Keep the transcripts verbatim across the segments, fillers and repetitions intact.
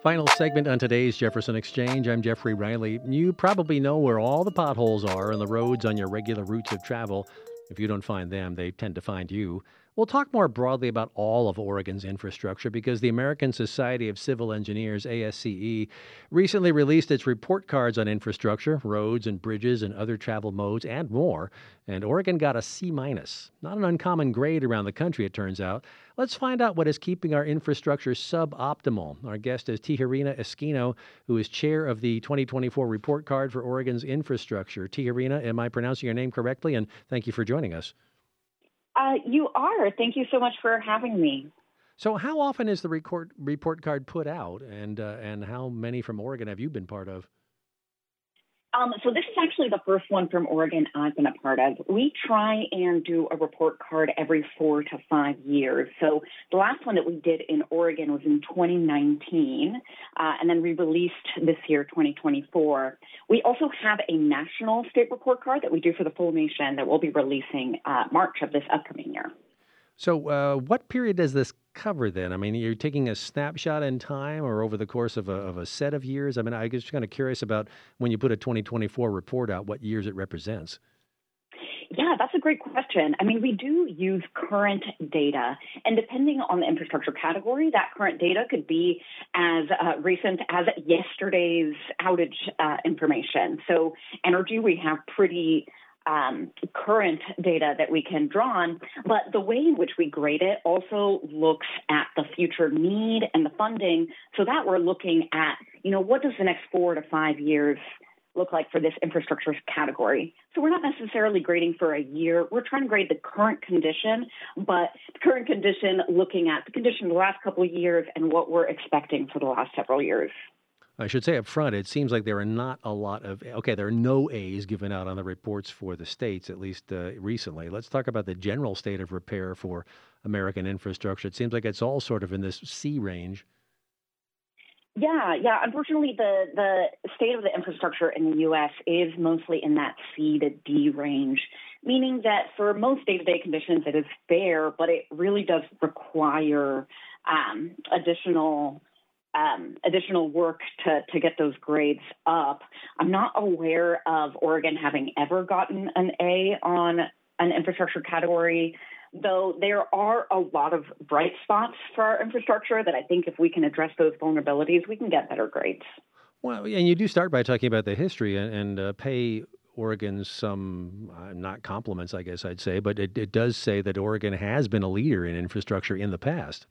Final segment on today's Jefferson Exchange. I'm Jeffrey Riley. You probably know where all the potholes are and the roads on your regular routes of travel. If you don't find them, they tend to find you. We'll talk more broadly about all of Oregon's infrastructure because the American Society of Civil Engineers, A S C E, recently released its report cards on infrastructure, roads and bridges and other travel modes and more. And Oregon got a C minus. Not an uncommon grade around the country, it turns out. Let's find out what is keeping our infrastructure suboptimal. Our guest is Tijerina Esquino, who is chair of the twenty twenty-four report card for Oregon's infrastructure. Tijerina, am I pronouncing your name correctly? And thank you for joining us. Uh, you are. Thank you so much for having me. So how often is the record, report card put out, and uh, and how many from Oregon have you been part of? Um, so this is actually the first one from Oregon I've been a part of. We try and do a report card every four to five years. So the last one that we did in Oregon was in twenty nineteen, uh, and then we released this year, twenty twenty-four. We also have a national state report card that we do for the full nation that we'll be releasing uh, March of this upcoming year. So uh, what period does this cover then? I mean, you're taking a snapshot in time or over the course of a, of a set of years? I mean, I'm just kind of curious about when you put a twenty twenty-four report out, what years it represents. Yeah, that's a great question. I mean, we do use current data, and depending on the infrastructure category, that current data could be as uh, recent as yesterday's outage uh, information. So energy, we have pretty Um, current data that we can draw on, but the way in which we grade it also looks at the future need and the funding, so that we're looking at, you know, what does the next four to five years look like for this infrastructure category? So we're not necessarily grading for a year. We're trying to grade the current condition, but the current condition looking at the condition of the last couple of years and what we're expecting for the last several years. I should say up front, it seems like there are not a lot of, okay, there are no A's given out on the reports for the states, at least uh, recently. Let's talk about the general state of repair for American infrastructure. It seems like it's all sort of in this C range. Yeah, yeah. Unfortunately, the, the state of the infrastructure in the U S is mostly in that C to D range, meaning that for most day-to-day conditions, it is fair, but it really does require um, additional Um, additional work to, to get those grades up. I'm not aware of Oregon having ever gotten an A on an infrastructure category, though there are a lot of bright spots for our infrastructure that I think if we can address those vulnerabilities, we can get better grades. Well, and you do start by talking about the history and, and uh, pay Oregon some, uh, not compliments, I guess I'd say, but it, it does say that Oregon has been a leader in infrastructure in the past.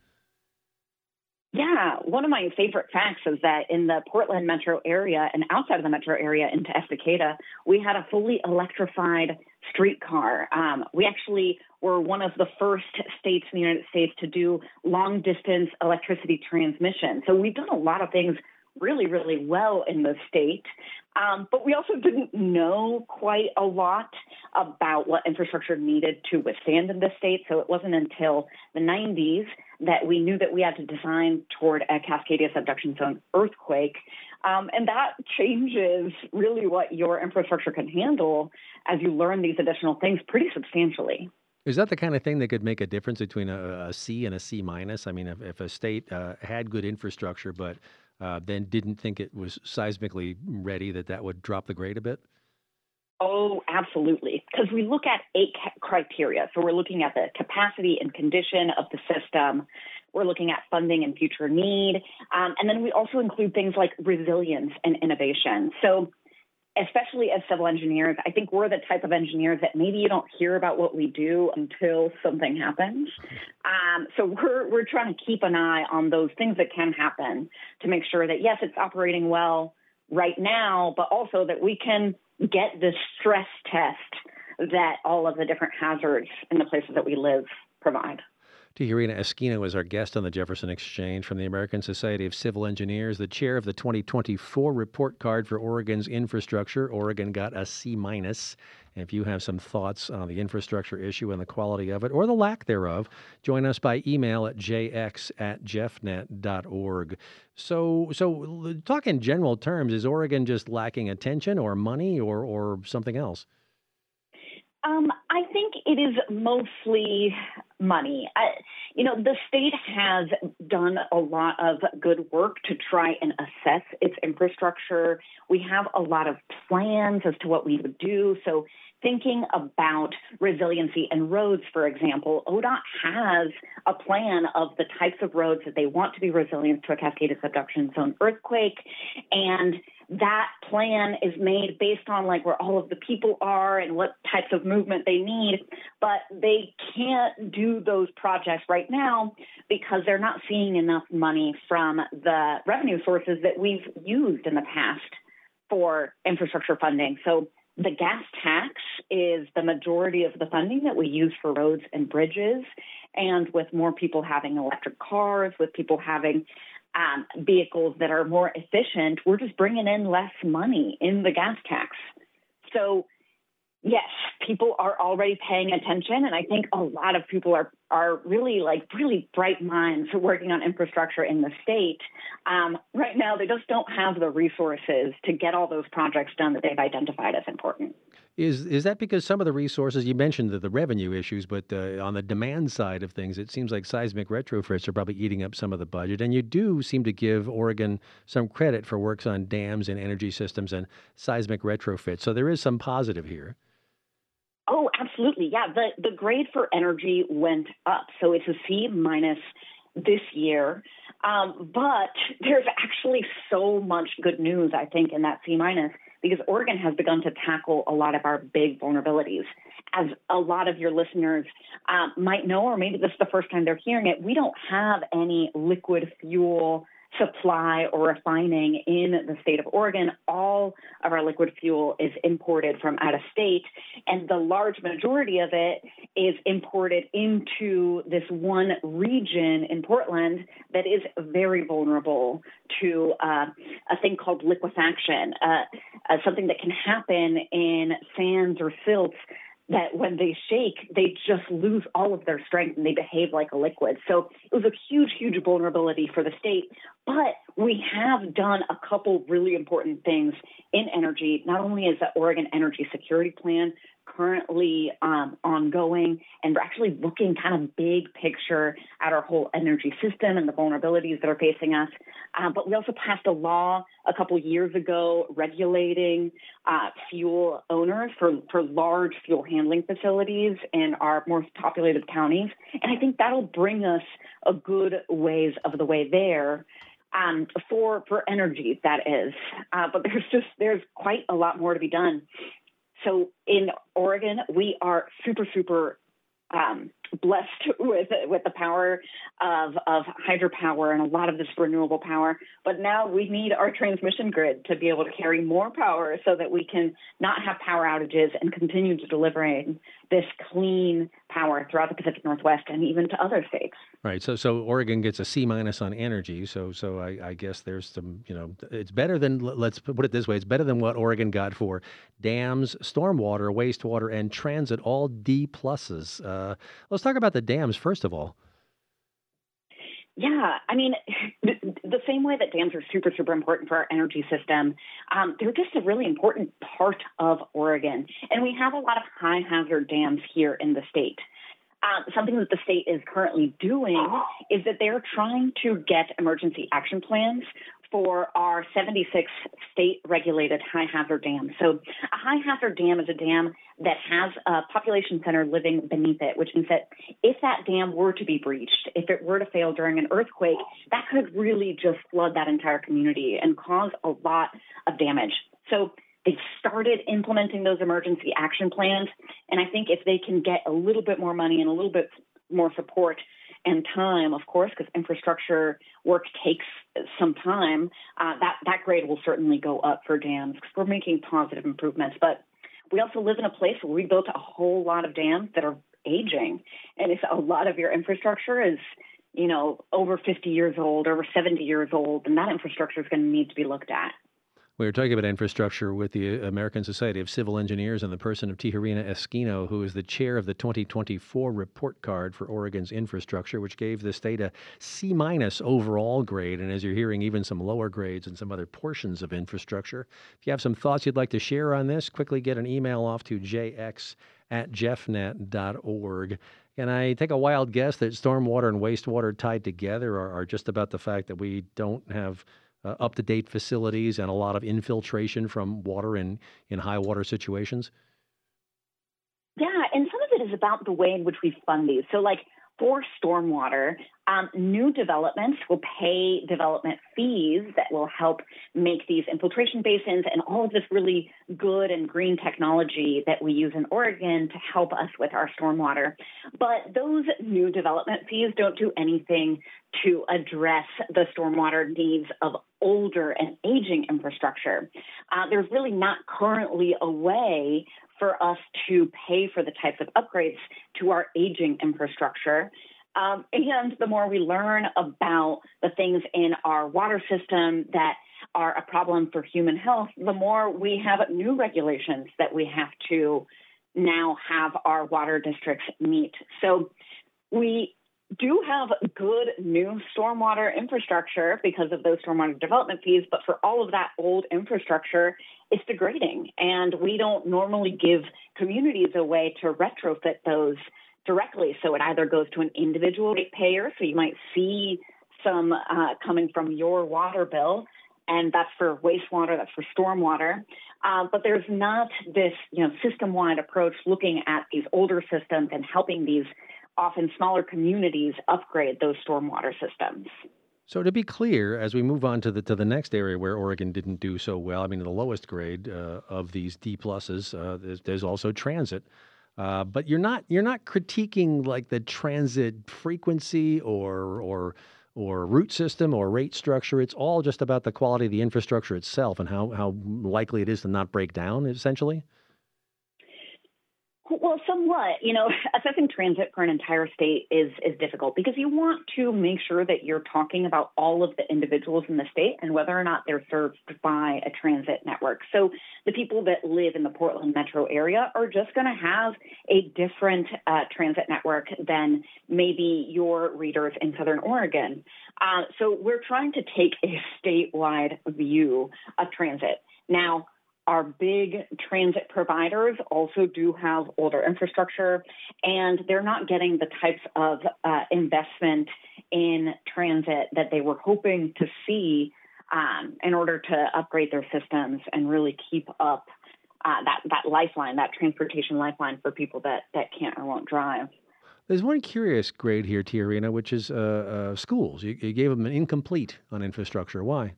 Yeah, one of my favorite facts is that in the Portland metro area and outside of the metro area into Estacada, we had a fully electrified streetcar. Um, we actually were one of the first states in the United States to do long distance electricity transmission. So we've done a lot of things really, really well in the state. Um, but we also didn't know quite a lot about what infrastructure needed to withstand in the state. So it wasn't until the nineties that we knew that we had to design toward a Cascadia subduction zone earthquake. Um, and that changes really what your infrastructure can handle as you learn these additional things pretty substantially. Is that the kind of thing that could make a difference between a, a C and a C minus? I mean, if, if a state uh, had good infrastructure, but uh, then didn't think it was seismically ready, that that would drop the grade a bit? Oh, absolutely. Because we look at eight criteria. So we're looking at the capacity and condition of the system. We're looking at funding and future need. Um, and then we also include things like resilience and innovation. So especially as civil engineers, I think we're the type of engineers that maybe you don't hear about what we do until something happens. Um, so we're we're trying to keep an eye on those things that can happen to make sure that, yes, it's operating well right now, but also that we can get the stress test that all of the different hazards in the places that we live provide. Tijerina Esquino is our guest on the Jefferson Exchange from the American Society of Civil Engineers, the chair of the twenty twenty-four report card for Oregon's infrastructure. Oregon got a C minus. And if you have some thoughts on the infrastructure issue and the quality of it, or the lack thereof, join us by email at j x at jeffnet dot org. So, so talk in general terms, is Oregon just lacking attention or money or, or something else? Um, I think it is mostly money. I, you know, the state has done a lot of good work to try and assess its infrastructure. We have a lot of plans as to what we would do. So thinking about resiliency and roads, for example, O D O T has a plan of the types of roads that they want to be resilient to a cascaded subduction zone earthquake. And that plan is made based on like where all of the people are and what types of movement they need, but they can't do those projects right now because they're not seeing enough money from the revenue sources that we've used in the past for infrastructure funding. So the gas tax is the majority of the funding that we use for roads and bridges. And with more people having electric cars, with people having Um, vehicles that are more efficient, we're just bringing in less money in the gas tax. So, yes, people are already paying attention, and I think a lot of people are are really like really bright minds who are working on infrastructure in the state. Um, right now, they just don't have the resources to get all those projects done that they've identified as important. Is is that because some of the resources you mentioned the, the revenue issues, but uh, on the demand side of things, it seems like seismic retrofits are probably eating up some of the budget. And you do seem to give Oregon some credit for works on dams and energy systems and seismic retrofits. So there is some positive here. Oh, absolutely. Yeah, the, the grade for energy went up. So it's a C minus this year. Um, but there's actually so much good news, I think, in that C minus, because Oregon has begun to tackle a lot of our big vulnerabilities. As a lot of your listeners um, might know, or maybe this is the first time they're hearing it, we don't have any liquid fuel supply or refining in the state of Oregon. All of our liquid fuel is imported from out of state, and the large majority of it is imported into this one region in Portland that is very vulnerable to uh, a thing called liquefaction, uh, uh, something that can happen in sands or silts that when they shake, they just lose all of their strength and they behave like a liquid. So it was a huge, huge vulnerability for the state. But we have done a couple really important things in energy. Not only is the Oregon Energy Security Plan currently um, ongoing, and we're actually looking kind of big picture at our whole energy system and the vulnerabilities that are facing us. Uh, but we also passed a law a couple years ago regulating uh, fuel owners for, for large fuel handling facilities in our most populated counties. And I think that'll bring us a good ways of the way there. Um, for for energy, that is. Uh, but there's just, there's quite a lot more to be done. So in Oregon, we are super, super um, blessed with with the power of, of hydropower and a lot of this renewable power. But now we need our transmission grid to be able to carry more power so that we can not have power outages and continue to delivering this clean power throughout the Pacific Northwest and even to other states. Right. So so Oregon gets a C minus on energy. So so I, I guess there's some, you know, it's better than, let's put it this way, it's better than what Oregon got for dams, stormwater, wastewater, and transit, all D pluses. Uh, let's talk about the dams first of all. Yeah, I mean, the, the same way that dams are super, super important for our energy system, um, they're just a really important part of Oregon. And we have a lot of high hazard dams here in the state. Um, something that the state is currently doing is that they're trying to get emergency action plans for our seventy-six state-regulated high-hazard dams. So a high-hazard dam is a dam that has a population center living beneath it, which means that if that dam were to be breached, if it were to fail during an earthquake, that could really just flood that entire community and cause a lot of damage. So they've started implementing those emergency action plans, and I think if they can get a little bit more money and a little bit more support and time, of course, because infrastructure work takes some time, uh, that, that grade will certainly go up for dams because we're making positive improvements. But we also live in a place where we built a whole lot of dams that are aging. And if a lot of your infrastructure is, you know, over fifty years old, over seventy years old, then that infrastructure is going to need to be looked at. We were talking about infrastructure with the American Society of Civil Engineers and the person of Tijerina Esquino, who is the chair of the twenty twenty-four report card for Oregon's infrastructure, which gave the state a C minus overall grade. And as you're hearing, even some lower grades in some other portions of infrastructure. If you have some thoughts you'd like to share on this, quickly get an email off to j x at jeff net dot org. And I take a wild guess that stormwater and wastewater tied together are, are just about the fact that we don't have uh, up-to-date facilities and a lot of infiltration from water in, in high water situations? Yeah, and some of it is about the way in which we fund these. So like for stormwater, um, new developments will pay development fees that will help make these infiltration basins and all of this really good and green technology that we use in Oregon to help us with our stormwater. But those new development fees don't do anything to address the stormwater needs of older and aging infrastructure. Uh, there's really not currently a way for us to pay for the types of upgrades to our aging infrastructure. Um, and the more we learn about the things in our water system that are a problem for human health, the more we have new regulations that we have to now have our water districts meet. So we do have good new stormwater infrastructure because of those stormwater development fees, but for all of that old infrastructure, it's degrading. And we don't normally give communities a way to retrofit those directly. So it either goes to an individual ratepayer, so you might see some uh, coming from your water bill, and that's for wastewater, that's for stormwater. Uh, but there's not this, you know, system-wide approach looking at these older systems and helping these often smaller communities upgrade those stormwater systems. So to be clear, as we move on to the to the next area where Oregon didn't do so well, I mean, the lowest grade uh, of these D pluses, uh, there's, there's also transit. Uh, but you're not you're not critiquing like the transit frequency or or or route system or rate structure. It's all just about the quality of the infrastructure itself and how how likely it is to not break down, essentially. Well, somewhat. You know, assessing transit for an entire state is is difficult because you want to make sure that you're talking about all of the individuals in the state and whether or not they're served by a transit network. So the people that live in the Portland metro area are just going to have a different uh, transit network than maybe your readers in Southern Oregon. Uh, so we're trying to take a statewide view of transit. Now, our big transit providers also do have older infrastructure, and they're not getting the types of uh, investment in transit that they were hoping to see um, in order to upgrade their systems and really keep up uh, that, that lifeline, that transportation lifeline for people that, that can't or won't drive. There's one curious grade here, Tiarina, which is uh, uh, schools. You, you gave them an incomplete on infrastructure. Why?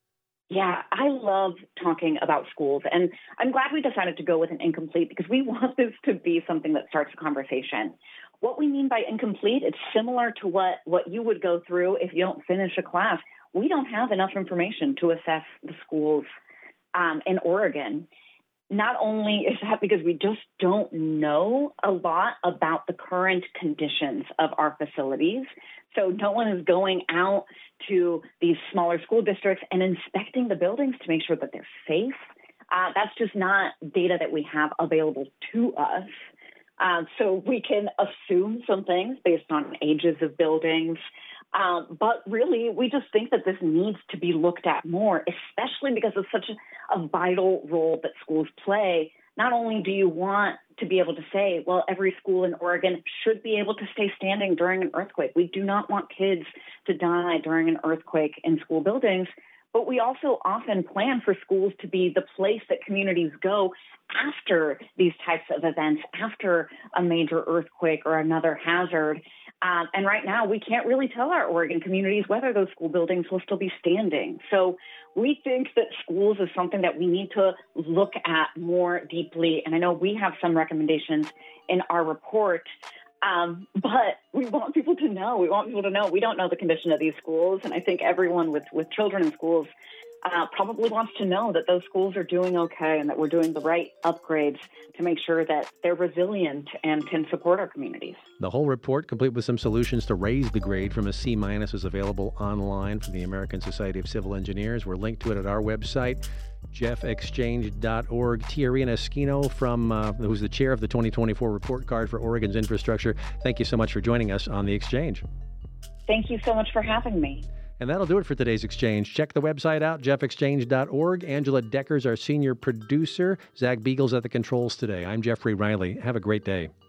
Yeah, I love talking about schools, and I'm glad we decided to go with an incomplete because we want this to be something that starts a conversation. What we mean by incomplete, it's similar to what, what you would go through if you don't finish a class. We don't have enough information to assess the schools um, in Oregon. Not only is that because we just don't know a lot about the current conditions of our facilities. So no one is going out to these smaller school districts and inspecting the buildings to make sure that they're safe. Uh, that's just not data that we have available to us. Uh, so we can assume some things based on ages of buildings. Um, but really, we just think that this needs to be looked at more, especially because of such a, a vital role that schools play. Not only do you want to be able to say, well, every school in Oregon should be able to stay standing during an earthquake. We do not want kids to die during an earthquake in school buildings. But we also often plan for schools to be the place that communities go after these types of events, after a major earthquake or another hazard. Um, and right now, we can't really tell our Oregon communities whether those school buildings will still be standing. So we think that schools is something that we need to look at more deeply. And I know we have some recommendations in our report, um, but we want people to know. We want people to know we don't know the condition of these schools. And I think everyone with, with children in schools uh, probably wants to know that those schools are doing okay and that we're doing the right upgrades to make sure that they're resilient and can support our communities. The whole report, complete with some solutions to raise the grade from a C minus, is available online from the American Society of Civil Engineers. We're linked to it at our website, jeff exchange dot org. Tiarina Esquino, from uh, who's the chair of the twenty twenty-four report card for Oregon's infrastructure. Thank you so much for joining us on The Exchange. Thank you so much for having me. And that'll do it for today's Exchange. Check the website out, jeff exchange dot org. Angela Decker's our senior producer. Zach Beagle's at the controls today. I'm Jeffrey Riley. Have a great day.